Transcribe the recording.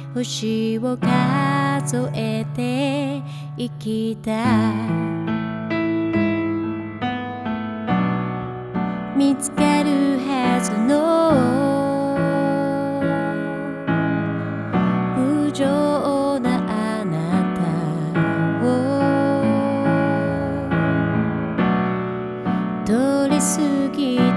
星を数えて生きた。見つけるはずの不浄なあなたを通り過ぎ